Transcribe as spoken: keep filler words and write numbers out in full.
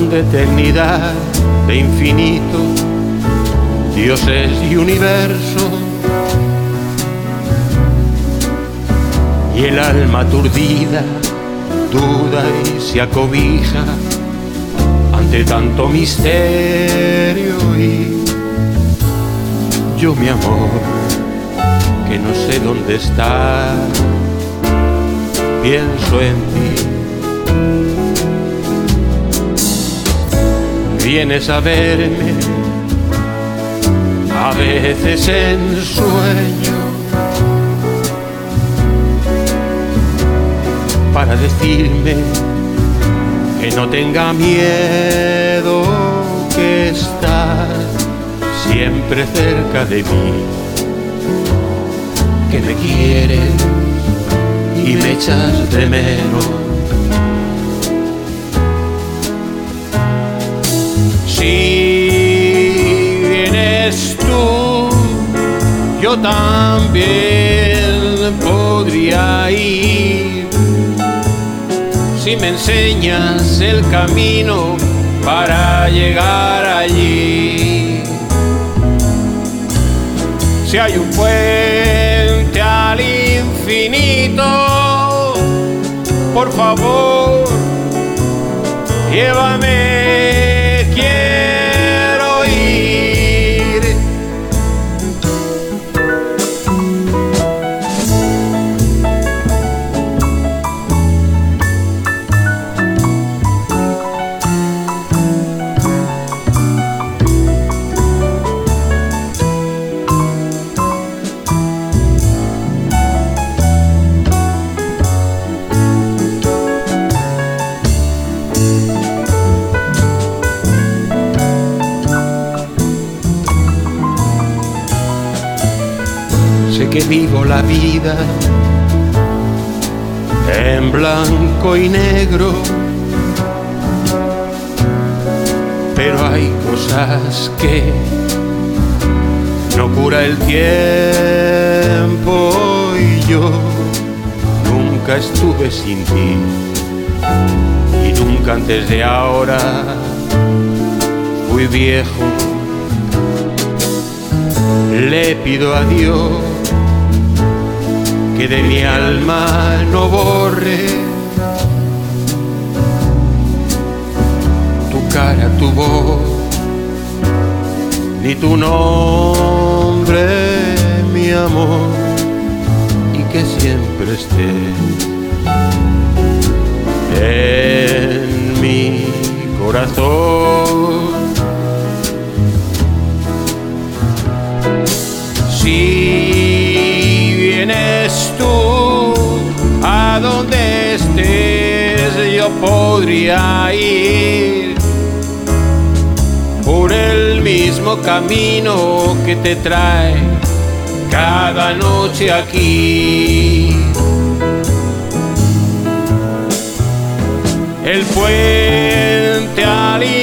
sol de eternidad, de infinito, dioses y universo. Y el alma aturdida duda y se acobija ante tanto misterio. Y yo, mi amor, que no sé dónde está, pienso en ti. Vienes a verme a veces en sueño para decirme que no tenga miedo, que estás siempre cerca de mí, que me quieres y me echas de menos. Si vienes tú, yo también podría ir. Si me enseñas el camino para llegar allí. Si hay un puente al infinito, por favor, llévame, quiero ir. Sé que vivo la vida en blanco y negro, pero hay cosas que no cura el tiempo. Y yo nunca estuve sin ti, y nunca antes de ahora fui viejo. Le pido a Dios que de mi alma no borre tu cara, tu voz, ni tu nombre, mi amor, y que siempre estés en mi corazón. Si vienes tú, a donde estés yo podría ir por el mismo camino que te trae cada noche aquí. El puente al